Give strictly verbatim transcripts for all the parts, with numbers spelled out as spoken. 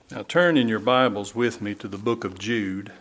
Now turn in your Bibles with me to the book of Jude,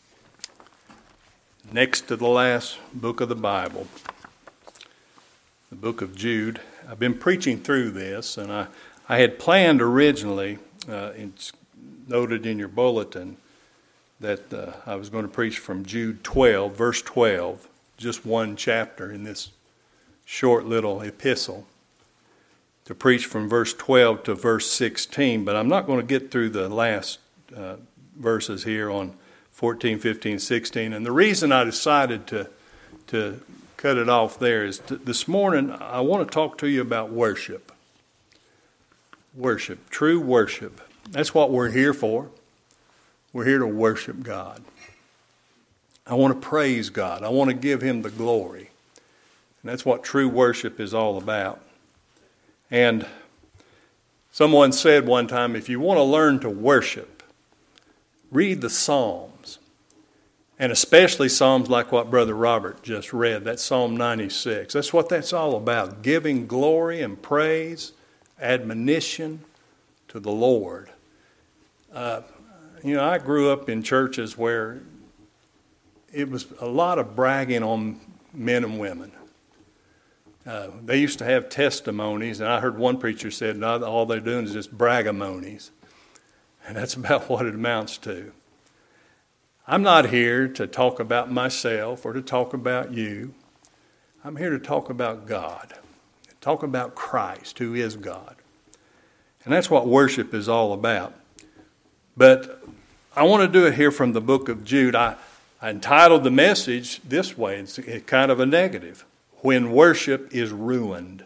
next to the last book of the Bible, the book of Jude. I've been preaching through this, and I, I had planned originally, uh, it's noted in your bulletin, that uh, I was going to preach from Jude twelve, verse twelve, just one chapter in this short little epistle, to preach from verse twelve to verse sixteen, but I'm not going to get through the last uh, verses here on fourteen, fifteen, sixteen. And the reason I decided to to cut it off there is to, this morning I want to talk to you about worship. Worship, true worship. That's what we're here for. We're here to worship God. I want to praise God. I want to give Him the glory. And that's what true worship is all about. And someone said one time, if you want to learn to worship, read the Psalms. And especially Psalms like what Brother Robert just read, that's Psalm ninety-six. That's what that's all about, giving glory and praise, admonition to the Lord. Uh, you know, I grew up in churches where it was a lot of bragging on men and women. Uh, they used to have testimonies, and I heard one preacher said, no, all they're doing is just bragamonies. And that's about what it amounts to. I'm not here to talk about myself or to talk about you. I'm here to talk about God, talk about Christ, who is God. And that's what worship is all about. But I want to do it here from the book of Jude. I, I entitled the message this way. It's kind of a negative. When worship is ruined.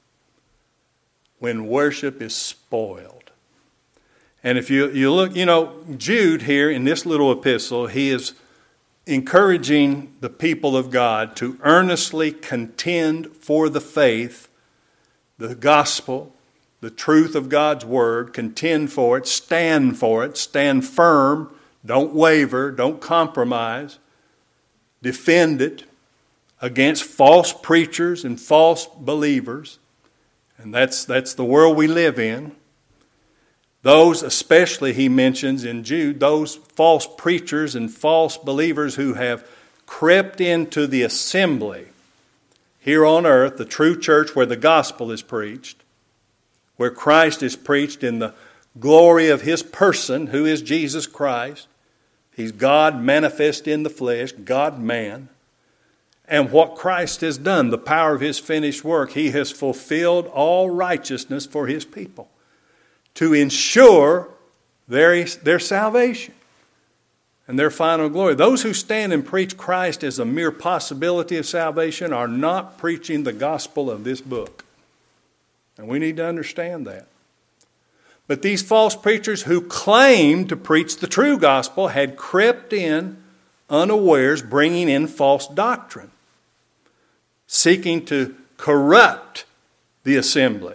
When worship is spoiled. And if you, you look, you know, Jude here in this little epistle, he is encouraging the people of God to earnestly contend for the faith, the gospel, the truth of God's word, contend for it, stand for it, stand firm, don't waver, don't compromise, defend it against false preachers and false believers. And that's that's the world we live in. Those especially, he mentions in Jude, those false preachers and false believers who have crept into the assembly here on earth, the true church where the gospel is preached, where Christ is preached in the glory of His person, who is Jesus Christ. He's God manifest in the flesh, God-man. And what Christ has done, the power of His finished work, He has fulfilled all righteousness for His people to ensure their, their salvation and their final glory. Those who stand and preach Christ as a mere possibility of salvation are not preaching the gospel of this book. And we need to understand that. But these false preachers who claimed to preach the true gospel had crept in unawares, bringing in false doctrine, seeking to corrupt the assembly.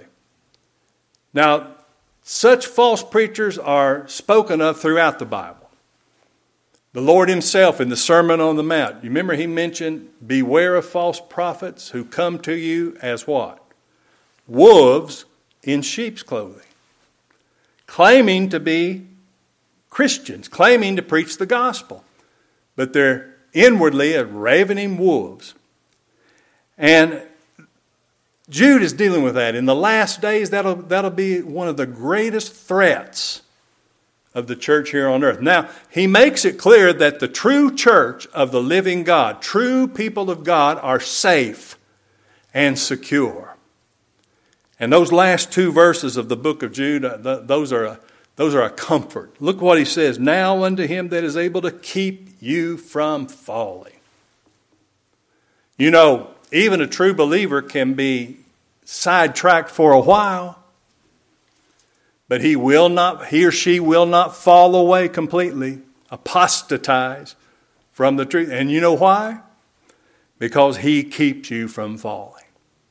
Now, such false preachers are spoken of throughout the Bible. The Lord Himself in the Sermon on the Mount, you remember He mentioned, beware of false prophets who come to you as what? Wolves in sheep's clothing. Claiming to be Christians, claiming to preach the gospel. But they're inwardly as ravening wolves. And Jude is dealing with that. In the last days, that'll, that'll be one of the greatest threats of the church here on earth. Now, he makes it clear that the true church of the living God, true people of God, are safe and secure. And those last two verses of the book of Jude, those are a, those are a comfort. Look what he says. Now unto Him that is able to keep you from falling. You know, even a true believer can be sidetracked for a while, but he will not, he or she will not fall away completely, apostatize from the truth. And you know why? Because He keeps you from falling.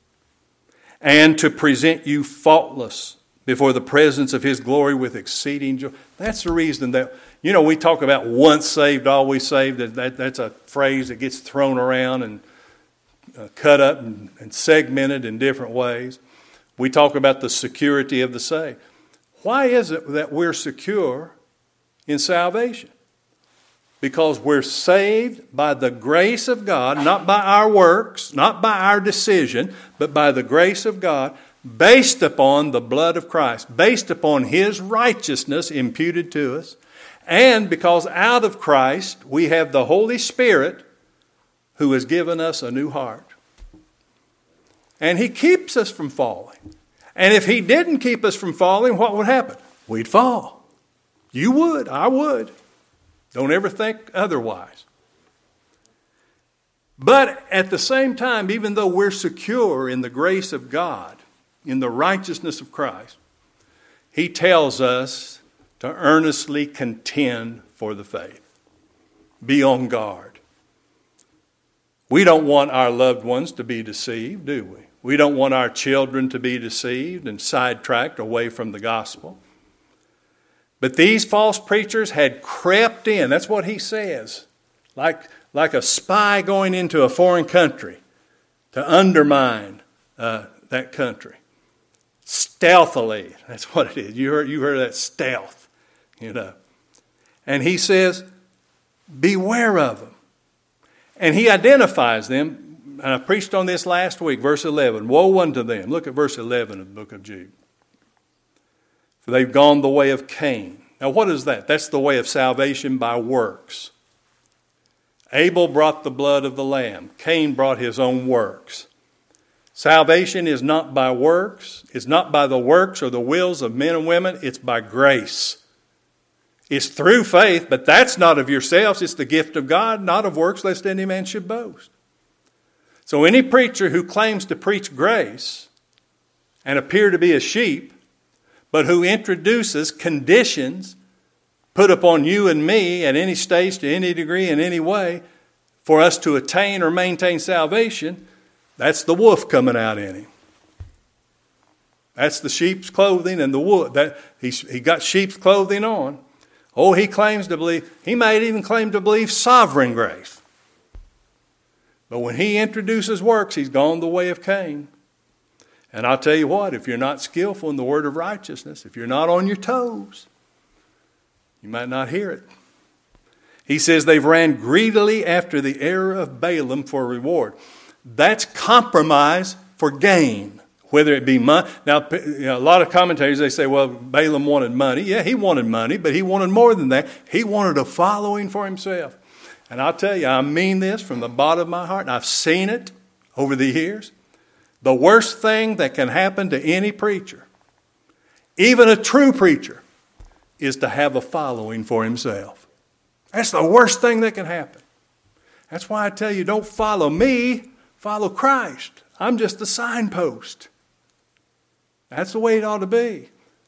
And to present you faultless before the presence of His glory with exceeding joy. That's the reason that, you know, we talk about once saved, always saved. That, that, that's a phrase that gets thrown around and uh, cut up and, and segmented in different ways. We talk about the security of the saved. Why is it that we're secure in salvation? Because we're saved by the grace of God, not by our works, not by our decision, but by the grace of God, based upon the blood of Christ, based upon His righteousness imputed to us, and because out of Christ we have the Holy Spirit who has given us a new heart. And He keeps us from falling. And if He didn't keep us from falling, what would happen? We'd fall. You would. I would. Don't ever think otherwise. But at the same time, even though we're secure in the grace of God, in the righteousness of Christ, He tells us to earnestly contend for the faith. Be on guard. We don't want our loved ones to be deceived, do we? We don't want our children to be deceived and sidetracked away from the gospel. But these false preachers had crept in. That's what he says. Like, like a spy going into a foreign country to undermine uh, that country. Stealthily. That's what it is. You heard, you heard that stealth, you know. And he says, beware of them. And he identifies them. And I preached on this last week, verse eleven. Woe unto them. Look at verse eleven of the book of Jude. For they've gone the way of Cain. Now what is that? That's the way of salvation by works. Abel brought the blood of the lamb. Cain brought his own works. Salvation is not by works. It's not by the works or the wills of men and women. It's by grace. It's through faith, but that's not of yourselves. It's the gift of God, not of works, lest any man should boast. So any preacher who claims to preach grace and appear to be a sheep, but who introduces conditions put upon you and me at any stage, to any degree, in any way, for us to attain or maintain salvation, that's the wolf coming out in him. That's the sheep's clothing and the wolf. That he's, he got sheep's clothing on. Oh, he claims to believe, he might even claim to believe sovereign grace. But when he introduces works, he's gone the way of Cain. And I'll tell you what, if you're not skillful in the word of righteousness, if you're not on your toes, you might not hear it. He says they've ran greedily after the error of Balaam for reward. That's compromise for gain, whether it be money. Now, you know, a lot of commentators, they say, well, Balaam wanted money. Yeah, he wanted money, but he wanted more than that. He wanted a following for himself. And I'll tell you, I mean this from the bottom of my heart, and I've seen it over the years. The worst thing that can happen to any preacher, even a true preacher, is to have a following for himself. That's the worst thing that can happen. That's why I tell you, don't follow me, follow Christ. I'm just a signpost. That's the way it ought to be.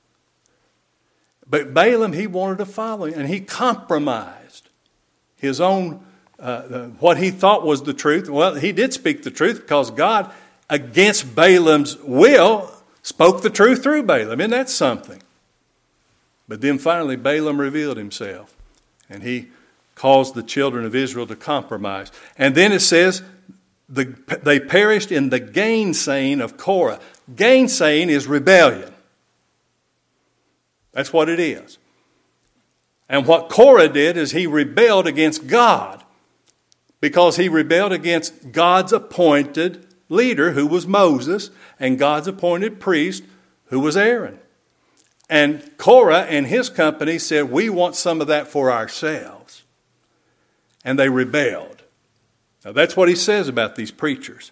But Balaam, he wanted a following, and he compromised his own, uh, what he thought was the truth. Well, he did speak the truth because God, against Balaam's will, spoke the truth through Balaam. Isn't that something? But then finally Balaam revealed himself, and he caused the children of Israel to compromise. And then it says the, they perished in the gainsaying of Korah. Gainsaying is rebellion. That's what it is. And what Korah did is he rebelled against God, because he rebelled against God's appointed leader, who was Moses, and God's appointed priest, who was Aaron. And Korah and his company said, we want some of that for ourselves. And they rebelled. Now that's what he says about these preachers.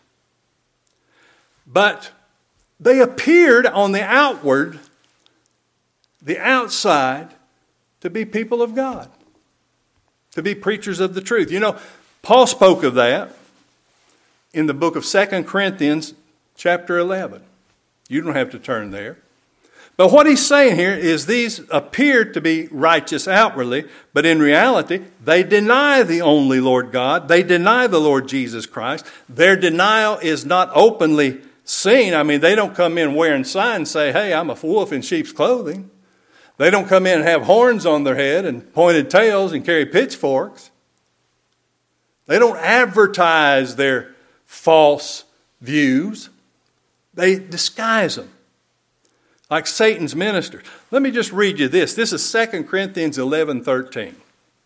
But they appeared on the outward, the outside, to be people of God, to be preachers of the truth. You know, Paul spoke of that in the book of Second Corinthians chapter eleven. You don't have to turn there. But what he's saying here is these appeared to be righteous outwardly, but in reality, they deny the only Lord God. They deny the Lord Jesus Christ. Their denial is not openly seen. I mean, they don't come in wearing signs and say, hey, I'm a wolf in sheep's clothing. They don't come in and have horns on their head and pointed tails and carry pitchforks. They don't advertise their false views. They disguise them. like Satan's ministers. Let me just read you this. This is Second Corinthians eleven thirteen.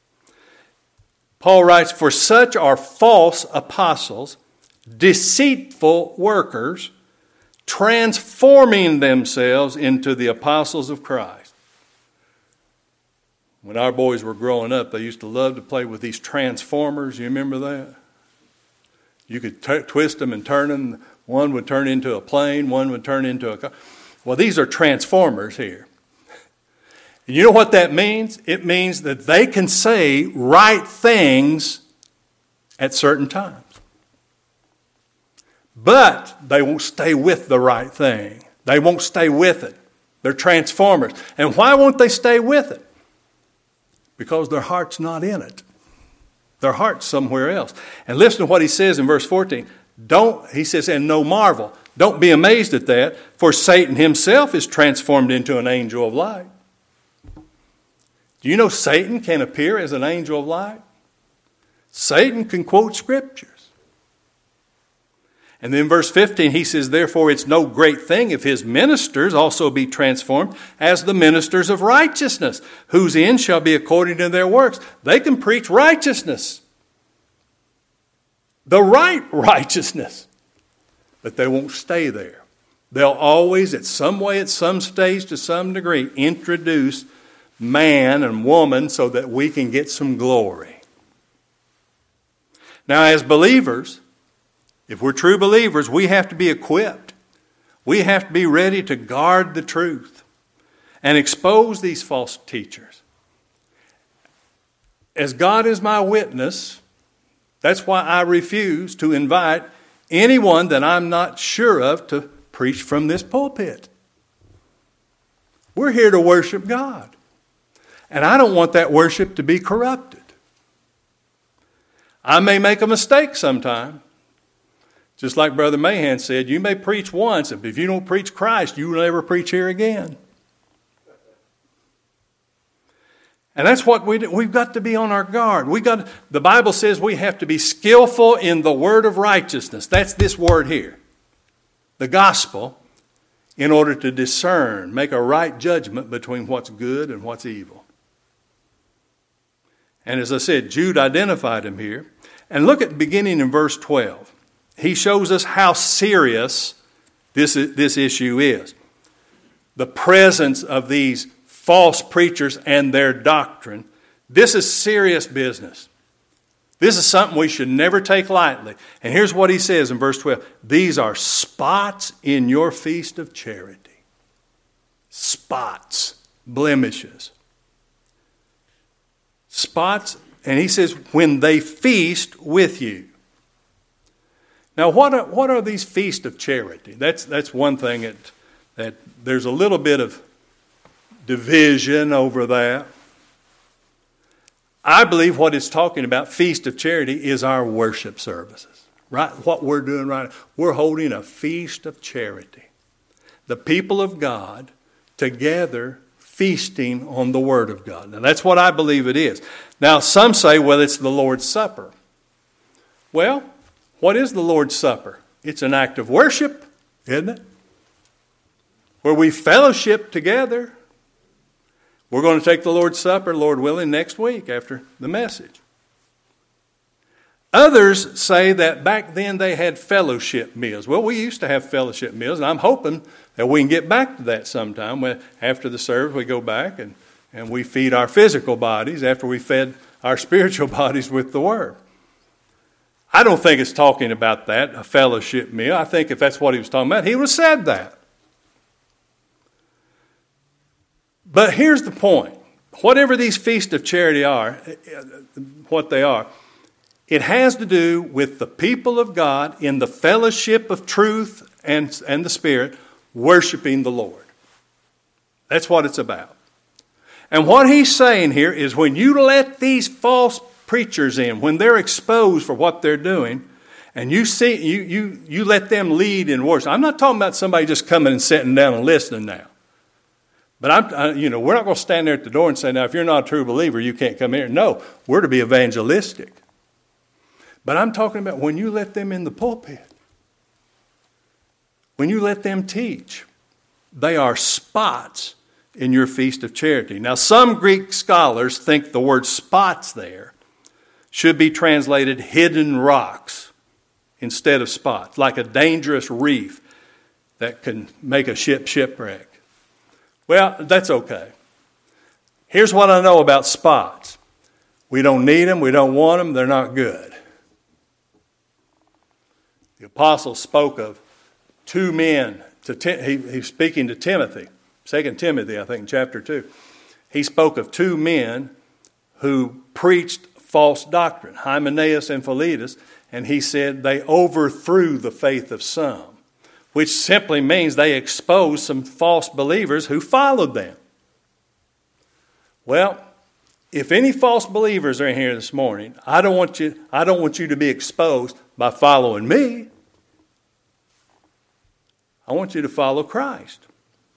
Paul writes, "For such are false apostles, deceitful workers, transforming themselves into the apostles of Christ." When our boys were growing up, they used to love to play with these transformers. You remember that? You could t- twist them and turn them. One would turn into a plane, one would turn into a car. Well, these are transformers here. And you know what that means? It means that they can say right things at certain times. But they won't stay with the right thing. They won't stay with it. They're transformers. And why won't they stay with it? Because their heart's not in it. Their heart's somewhere else. And listen to what he says in verse fourteen. Don't, he says, and no marvel. Don't be amazed at that, for Satan himself is transformed into an angel of light. Do you know Satan can appear as an angel of light? Satan can quote scriptures. And then verse fifteen, he says, therefore it's no great thing if his ministers also be transformed as the ministers of righteousness, whose end shall be according to their works. They can preach righteousness. The right righteousness. But they won't stay there. They'll always, at some way, at some stage, to some degree, introduce man and woman so that we can get some glory. Now, as believers, if we're true believers, we have to be equipped. We have to be ready to guard the truth and expose these false teachers. As God is my witness, that's why I refuse to invite anyone that I'm not sure of to preach from this pulpit. We're here to worship God. And I don't want that worship to be corrupted. I may make a mistake sometime. Just like Brother Mahan said, you may preach once, but if you don't preach Christ, you will never preach here again. And that's what we do. We've got to be on our guard. We got the Bible says we have to be skillful in the word of righteousness. That's this word here, the gospel, in order to discern, make a right judgment between what's good and what's evil. And as I said, Jude identified him here. And look at the beginning in verse twelve. He shows us how serious this, this issue is. The presence of these false preachers and their doctrine. This is serious business. This is something we should never take lightly. And here's what he says in verse twelve. These are spots in your feast of charity. Spots, blemishes. Spots, and he says, when they feast with you. Now, what are, what are these feasts of charity? That's, that's one thing that, that there's a little bit of division over that. I believe what it's talking about, feast of charity, is our worship services. Right? What we're doing right now. We're holding a feast of charity. The people of God together feasting on the Word of God. Now, that's what I believe it is. Now, some say, well, it's the Lord's Supper. Well, what is the Lord's Supper? It's an act of worship, isn't it? Where we fellowship together. We're going to take the Lord's Supper, Lord willing, next week after the message. Others say that back then they had fellowship meals. Well, we used to have fellowship meals, and I'm hoping that we can get back to that sometime. When, after the service, we go back and, and we feed our physical bodies after we fed our spiritual bodies with the Word. I don't think it's talking about that, a fellowship meal. I think if that's what he was talking about, he would have said that. But here's the point. Whatever these feasts of charity are, what they are, it has to do with the people of God in the fellowship of truth and, and the Spirit worshiping the Lord. That's what it's about. And what he's saying here is when you let these false preachers in, when they're exposed for what they're doing, and you see you you you let them lead in worship. I'm not talking about somebody just coming and sitting down and listening now. But I'm, I, you know, we're not going to stand there at the door and say, now, if you're not a true believer, you can't come here. No, we're to be evangelistic. But I'm talking about when you let them in the pulpit, when you let them teach, They are spots in your feast of charity. Now, some Greek scholars think the word spots there should be translated hidden rocks instead of spots, like a dangerous reef that can make a ship shipwreck. Well, that's okay. Here's what I know about spots. We don't need them. We don't want them. They're not good. The apostle spoke of two men. To Tim, he, he's speaking to Timothy, Second Timothy, I think, chapter two. He spoke of two men who preached false doctrine, Hymenaeus and Philetus, and he said they overthrew the faith of some, which simply means they exposed some false believers who followed them. Well, if any false believers are in here this morning, I don't want you, I don't want you to be exposed by following me. I want you to follow Christ.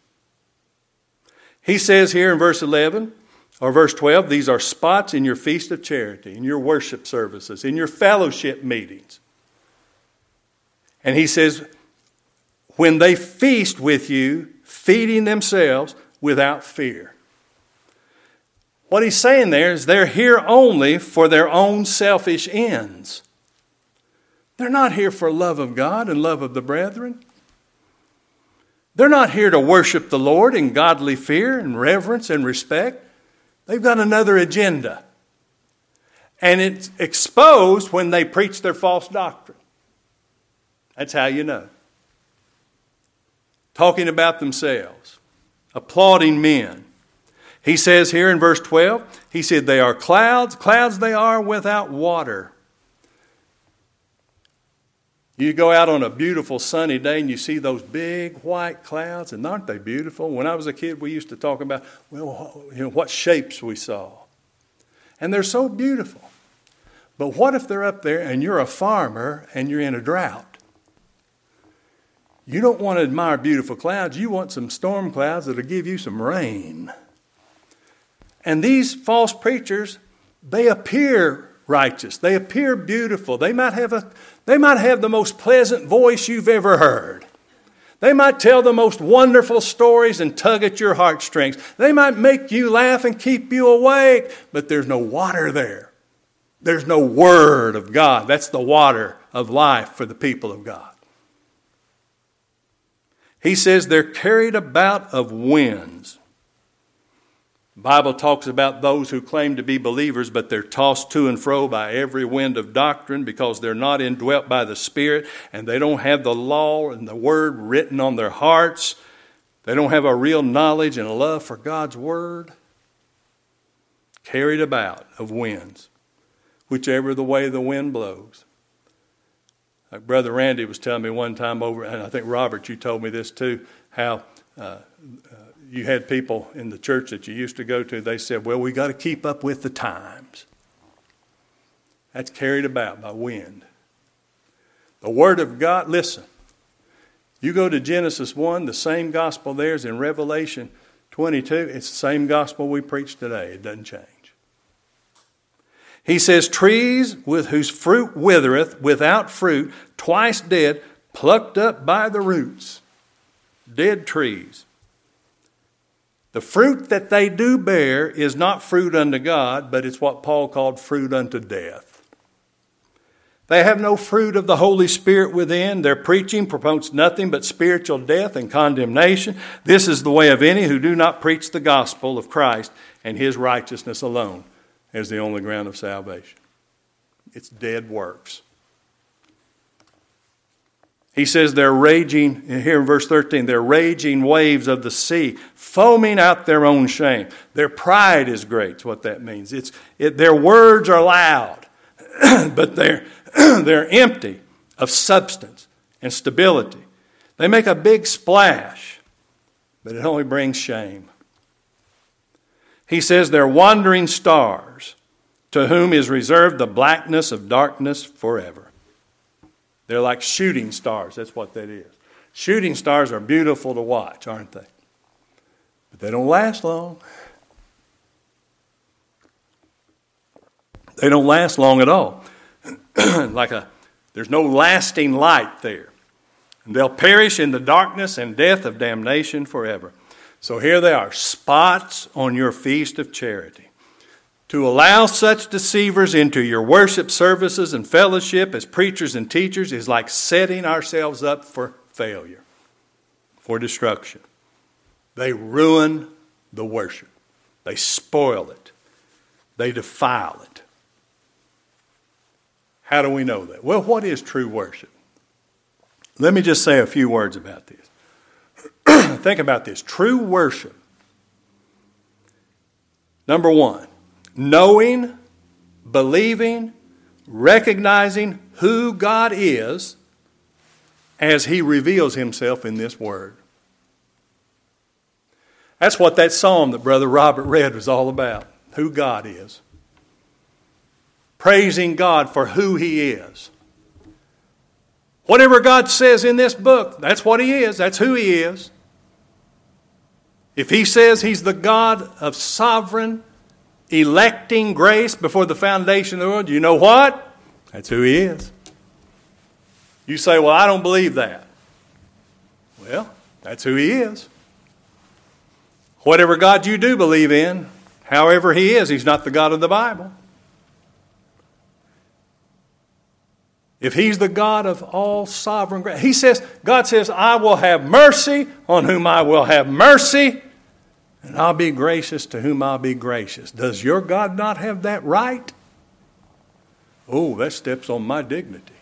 He says here in verse eleven or verse twelve, these are spots in your feast of charity, in your worship services, in your fellowship meetings. And he says, when they feast with you, feeding themselves without fear. What he's saying there is they're here only for their own selfish ends. They're not here for love of God and love of the brethren. They're not here to worship the Lord in godly fear and reverence and respect. They've got another agenda. And it's exposed when they preach their false doctrine. That's how you know. Talking about themselves. Applauding men. He says here in verse twelve, he said they are clouds. Clouds they are without water. You go out on a beautiful sunny day and you see those big white clouds, and aren't they beautiful? When I was a kid, we used to talk about, well, you know, what shapes we saw. And they're so beautiful. But what if they're up there and you're a farmer and you're in a drought? You don't want to admire beautiful clouds. You want some storm clouds that'll give you some rain. And these false preachers, they appear righteous. They appear beautiful. They might have a, they might have the most pleasant voice you've ever heard. They might tell the most wonderful stories and tug at your heartstrings. They might make you laugh and keep you awake, but there's no water there. There's no word of God. That's the water of life for the people of God. He says they're carried about of winds. The Bible talks about those who claim to be believers, but they're tossed to and fro by every wind of doctrine because they're not indwelt by the Spirit and they don't have the law and the word written on their hearts. They don't have a real knowledge and a love for God's word. Carried about of winds, whichever the way the wind blows. Like Brother Randy was telling me one time over, and I think Robert, you told me this too, how uh, uh, you had people in the church that you used to go to, they said, well, we got to keep up with the times. That's carried about by wind. The Word of God, listen, you go to Genesis one, the same gospel there is in Revelation twenty-two. It's the same gospel we preach today. It doesn't change. He says, trees with whose fruit withereth, without fruit, twice dead, plucked up by the roots. Dead trees. The fruit that they do bear is not fruit unto God, but it's what Paul called fruit unto death. They have no fruit of the Holy Spirit within. Their preaching promotes nothing but spiritual death and condemnation. This is the way of any who do not preach the gospel of Christ and his righteousness alone as the only ground of salvation. It's dead works. He says they're raging, here in verse thirteen, they're raging waves of the sea, foaming out their own shame. Their pride is great, is what that means. It's it, their words are loud, but they're, they're empty of substance and stability. They make a big splash, but it only brings shame. He says they're wandering stars, to whom is reserved the blackness of darkness forever. They're like shooting stars. That's what that is. Shooting stars are beautiful to watch, aren't they? But they don't last long. They don't last long at all. Like a, there's no lasting light there. And they'll perish in the darkness and death of damnation forever. So here they are, spots on your feast of charity. To allow such deceivers into your worship services and fellowship as preachers and teachers is like setting ourselves up for failure, for destruction. They ruin the worship. They spoil it. They defile it. How do we know that? Well, what is true worship? Let me just say a few words about this. Think about this. True worship. Number one, knowing, believing, recognizing who God is as He reveals Himself in this Word. That's what that psalm that Brother Robert read was all about. Who God is. Praising God for who He is. Whatever God says in this book, that's what He is. That's who He is. If He says He's the God of sovereign, electing grace before the foundation of the world, you know what? That's who He is. You say, well, I don't believe that. Well, that's who He is. Whatever God you do believe in, however He is, He's not the God of the Bible. If He's the God of all sovereign grace, He says, God says, I will have mercy on whom I will have mercy, and I'll be gracious to whom I'll be gracious. Does your God not have that right? Oh, that steps on my dignity.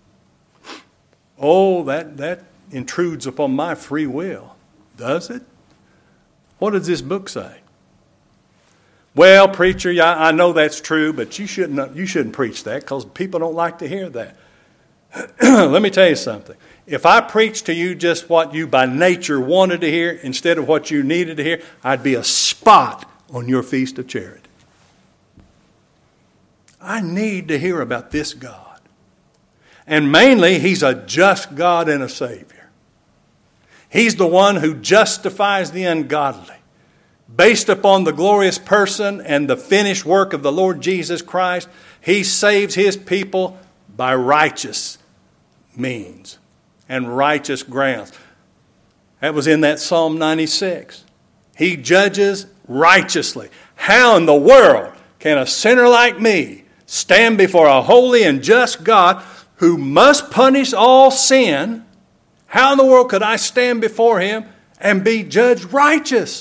Oh, that, that intrudes upon my free will. Does it? What does this book say? Well, preacher, I, I know that's true, but you shouldn't, you shouldn't preach that because people don't like to hear that. Let me tell you something. If I preached to you just what you by nature wanted to hear instead of what you needed to hear, I'd be a spot on your feast of charity. I need to hear about this God. And mainly, He's a just God and a Savior. He's the one who justifies the ungodly. Based upon the glorious person and the finished work of the Lord Jesus Christ, He saves His people by righteous means and righteous grounds. That was in that Psalm ninety-six. He judges righteously. How in the world can a sinner like me stand before a holy and just God who must punish all sin? How in the world could I stand before Him and be judged righteous?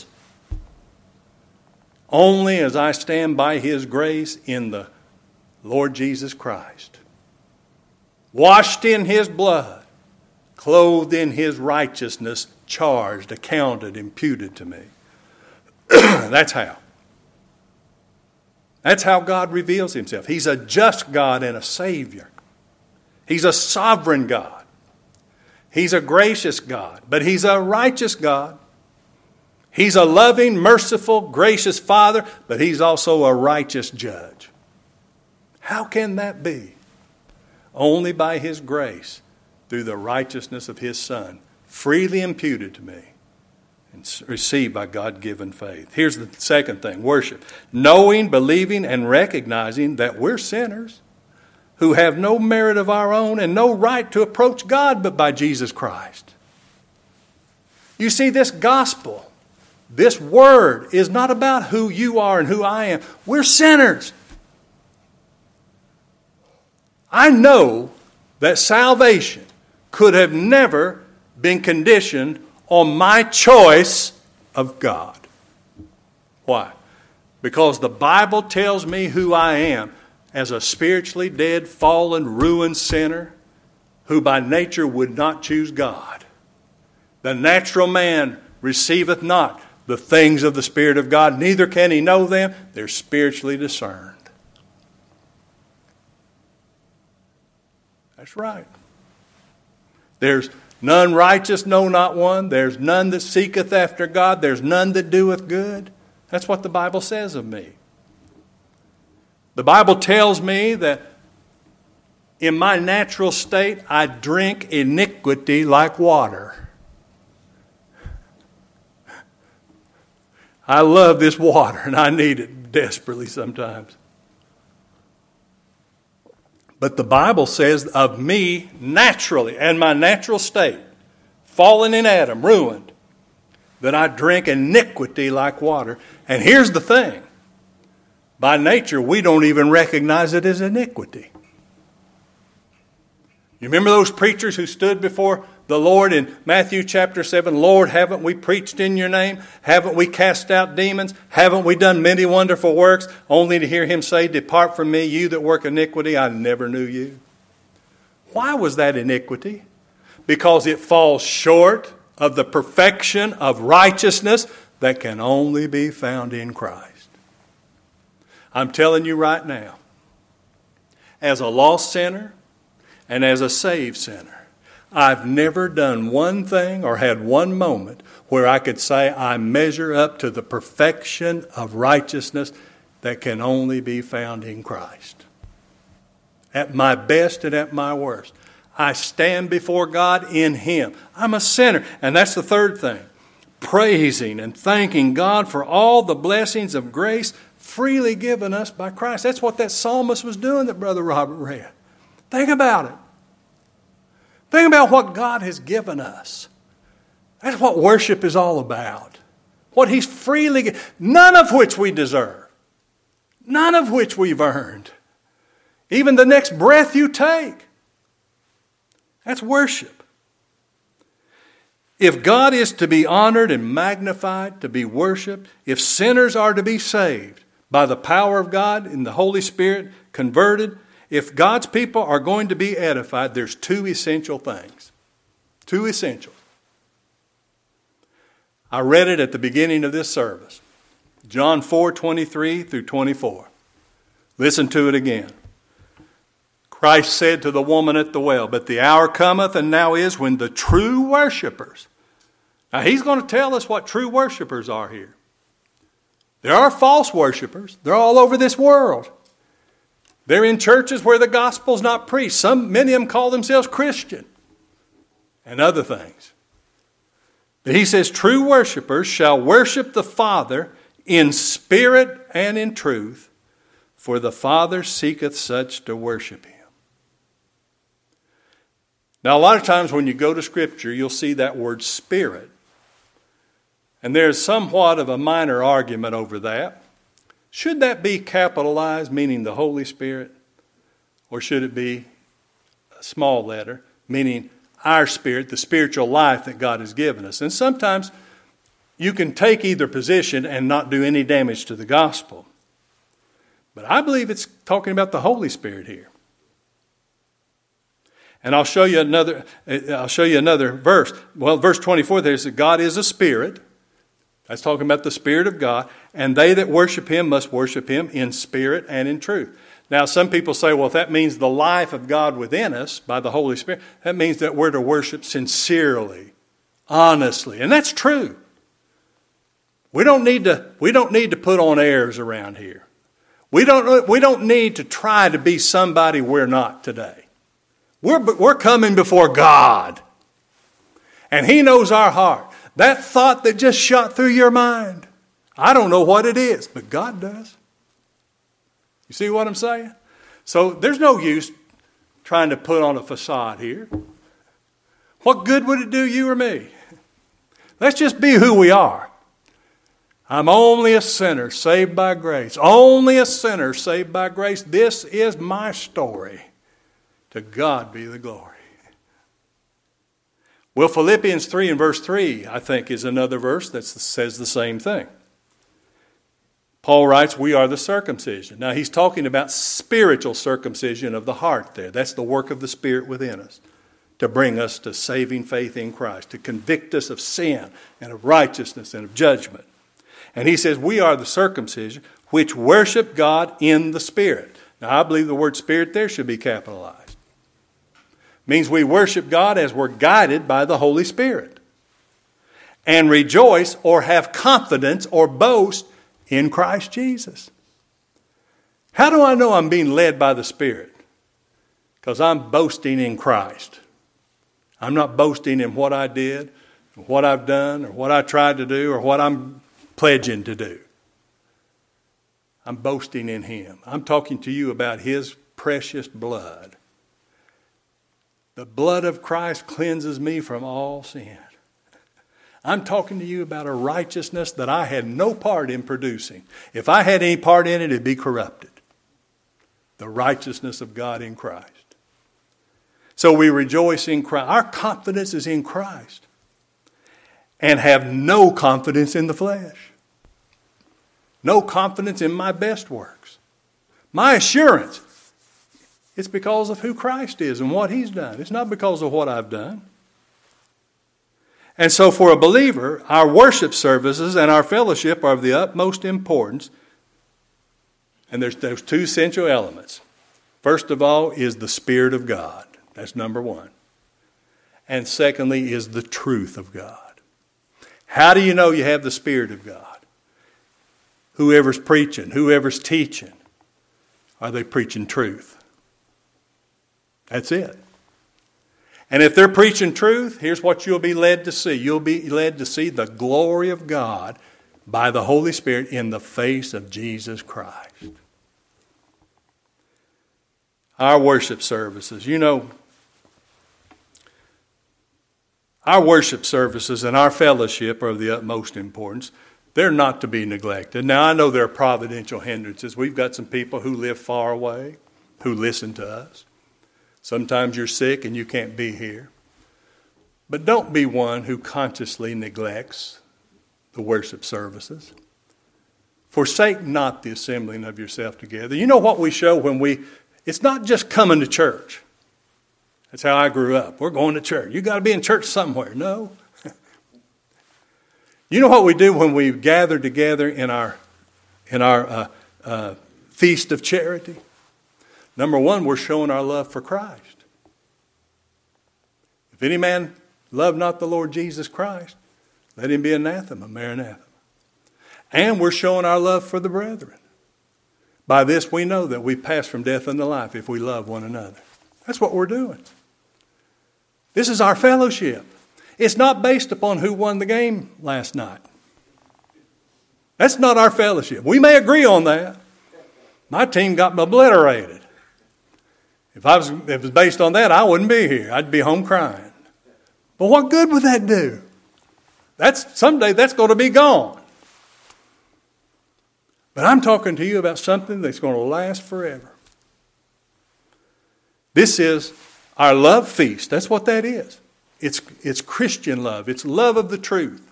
Only as I stand by His grace in the Lord Jesus Christ. Washed in His blood, clothed in His righteousness, charged, accounted, imputed to me. That's how. That's how God reveals Himself. He's a just God and a Savior. He's a sovereign God. He's a gracious God, but He's a righteous God. He's a loving, merciful, gracious Father, but He's also a righteous judge. How can that be? Only by His grace, through the righteousness of His Son, freely imputed to me and received by God-given faith. Here's the second thing, worship. Knowing, believing, and recognizing that we're sinners who have no merit of our own and no right to approach God but by Jesus Christ. You see, this gospel, this word is not about who you are and who I am. We're sinners. I know that salvation could have never been conditioned on my choice of God. Why? Because the Bible tells me who I am as a spiritually dead, fallen, ruined sinner who by nature would not choose God. The natural man receiveth not the things of the Spirit of God, neither can he know them. They're spiritually discerned. That's right. There's none righteous, no, not one. There's none that seeketh after God. There's none that doeth good. That's what the Bible says of me. The Bible tells me that in my natural state, I drink iniquity like water. I love this water, and I need it desperately sometimes. But the Bible says of me naturally and my natural state fallen in Adam, ruined, that I drink iniquity like water. And here's the thing. By nature, we don't even recognize it as iniquity. You remember those preachers who stood before the Lord in Matthew chapter seven? Lord, haven't we preached in your name? Haven't we cast out demons? Haven't we done many wonderful works? Only to hear him say, depart from me, you that work iniquity, I never knew you. Why was that iniquity? Because it falls short of the perfection of righteousness that can only be found in Christ. I'm telling you right now, as a lost sinner and as a saved sinner, I've never done one thing or had one moment where I could say I measure up to the perfection of righteousness that can only be found in Christ. At my best and at my worst, I stand before God in Him. I'm a sinner. And that's the third thing. Praising and thanking God for all the blessings of grace freely given us by Christ. That's what that psalmist was doing that Brother Robert read. Think about it. Think about what God has given us. That's what worship is all about. What He's freely given, none of which we deserve. None of which we've earned. Even the next breath you take. That's worship. If God is to be honored and magnified, to be worshiped, if sinners are to be saved by the power of God in the Holy Spirit, converted, if God's people are going to be edified, there's two essential things. Two essentials. I read it at the beginning of this service. John four, twenty-three through twenty-four. Listen to it again. Christ said to the woman at the well, but the hour cometh and now is when the true worshipers. Now He's going to tell us what true worshipers are here. There are false worshipers. They're all over this world. They're in churches where the gospel's not preached. Some, many of them call themselves Christian and other things. But He says true worshipers shall worship the Father in spirit and in truth, for the Father seeketh such to worship Him. Now, a lot of times when you go to Scripture, you'll see that word spirit. And there's somewhat of a minor argument over that. Should that be capitalized, meaning the Holy Spirit? Or should it be a small letter, meaning our spirit, the spiritual life that God has given us? And sometimes you can take either position and not do any damage to the gospel. But I believe it's talking about the Holy Spirit here. And I'll show you another, I'll show you another verse. Well, verse twenty-four there says, God is a spirit. That's talking about the Spirit of God. And they that worship Him must worship Him in spirit and in truth. Now, some people say, well, if that means the life of God within us by the Holy Spirit, that means that we're to worship sincerely, honestly. And that's true. We don't need to, we don't need to put on airs around here. We don't, we don't need to try to be somebody we're not today. We're, we're coming before God. And He knows our heart. That thought that just shot through your mind, I don't know what it is, but God does. You see what I'm saying? So there's no use trying to put on a facade here. What good would it do you or me? Let's just be who we are. I'm only a sinner saved by grace. Only a sinner saved by grace. This is my story. To God be the glory. Well, Philippians three and verse three, I think, is another verse that says the same thing. Paul writes, we are the circumcision. Now, he's talking about spiritual circumcision of the heart there. That's the work of the Spirit within us to bring us to saving faith in Christ, to convict us of sin and of righteousness and of judgment. And he says, we are the circumcision which worship God in the Spirit. Now, I believe the word Spirit there should be capitalized. Means we worship God as we're guided by the Holy Spirit. And rejoice or have confidence or boast in Christ Jesus. How do I know I'm being led by the Spirit? Because I'm boasting in Christ. I'm not boasting in what I did, or what I've done, or what I tried to do, or what I'm pledging to do. I'm boasting in Him. I'm talking to you about His precious blood. The blood of Christ cleanses me from all sin. I'm talking to you about a righteousness that I had no part in producing. If I had any part in it, it'd be corrupted. The righteousness of God in Christ. So we rejoice in Christ. Our confidence is in Christ. And have no confidence in the flesh. No confidence in my best works. My assurance, it's because of who Christ is and what He's done. It's not because of what I've done. And so for a believer, our worship services and our fellowship are of the utmost importance. And there's those two essential elements. First of all is the Spirit of God. That's number one. And secondly is the truth of God. How do you know you have the Spirit of God? Whoever's preaching, whoever's teaching, are they preaching truth? That's it. And if they're preaching truth, here's what you'll be led to see. You'll be led to see the glory of God by the Holy Spirit in the face of Jesus Christ. Our worship services, you know, our worship services and our fellowship are of the utmost importance. They're not to be neglected. Now, I know there are providential hindrances. We've got some people who live far away who listen to us. Sometimes you're sick and you can't be here. But don't be one who consciously neglects the worship services. Forsake not the assembling of yourself together. You know what we show when we, it's not just coming to church. That's how I grew up. We're going to church. You got to be in church somewhere. No. You know what we do when we gather together in our, in our uh, uh, feast of charity? Number one, we're showing our love for Christ. If any man love not the Lord Jesus Christ, let him be anathema, maranatha. And we're showing our love for the brethren. By this we know that we pass from death unto life if we love one another. That's what we're doing. This is our fellowship. It's not based upon who won the game last night. That's not our fellowship. We may agree on that. My team got obliterated. If I was, if it was based on that, I wouldn't be here. I'd be home crying. But what good would that do? That's someday that's going to be gone. But I'm talking to you about something that's going to last forever. This is our love feast. That's what that is. It's, it's Christian love. It's love of the truth.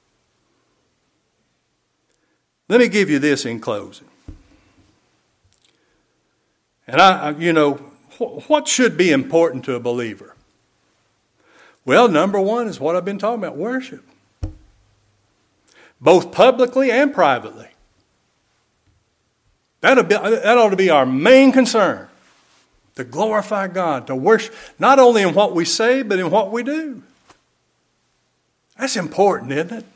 Let me give you this in closing. And I, I you know, what should be important to a believer? Well, number one is what I've been talking about, worship. Both publicly and privately. That'll be, that ought to be our main concern. To glorify God, to worship, not only in what we say, but in what we do. That's important, isn't it?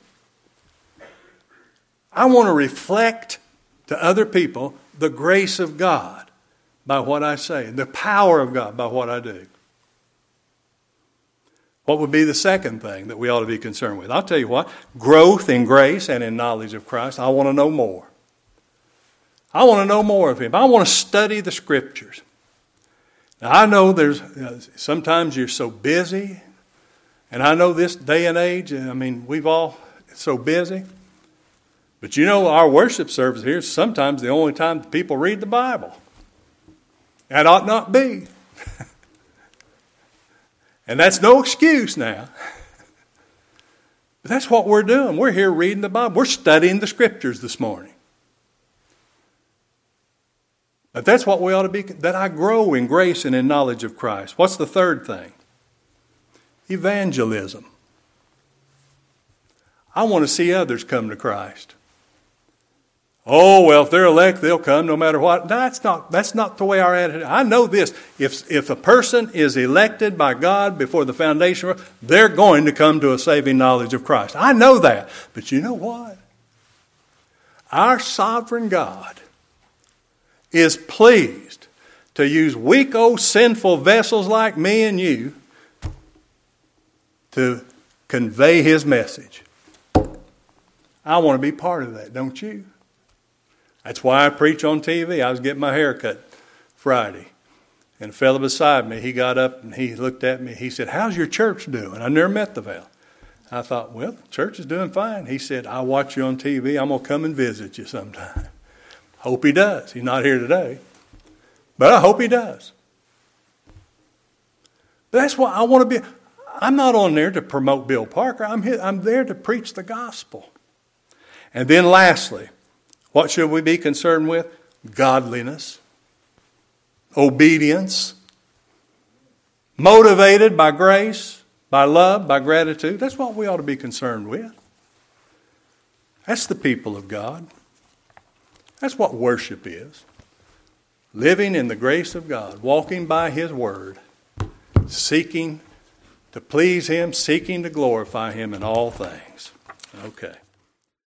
I want to reflect to other people the grace of God by what I say, and the power of God by what I do. What would be the second thing that we ought to be concerned with? I'll tell you what, growth in grace and in knowledge of Christ. I want to know more. I want to know more of Him. I want to study the Scriptures. Now, I know there's, you know, sometimes you're so busy, and I know this day and age, I mean, we've all so busy. But you know, our worship service here is sometimes the only time people read the Bible. That ought not be. And that's no excuse now. But that's what we're doing. We're here reading the Bible. We're studying the Scriptures this morning. But that's what we ought to be, that I grow in grace and in knowledge of Christ. What's the third thing? Evangelism. I want to see others come to Christ. Oh, well, if they're elect, they'll come no matter what. That's not, that's not the way our attitude. I know this. If, if a person is elected by God before the foundation, they're going to come to a saving knowledge of Christ. I know that. But you know what? Our sovereign God is pleased to use weak old sinful vessels like me and you to convey His message. I want to be part of that, don't you? That's why I preach on T V. I was getting my hair cut Friday. And a fellow beside me, he got up and he looked at me. He said, how's your church doing? I never met the fellow. I thought, well, the church is doing fine. He said, I watch you on T V. I'm going to come and visit you sometime. Hope he does. He's not here today. But I hope he does. That's why I want to be. I'm not on there to promote Bill Parker. I'm, here, I'm there to preach the gospel. And then lastly, what should we be concerned with? Godliness. Obedience, motivated by grace, by love, by gratitude. That's what we ought to be concerned with. That's the people of God. That's what worship is. Living in the grace of God, walking by His word, seeking to please Him, seeking to glorify Him in all things. Okay.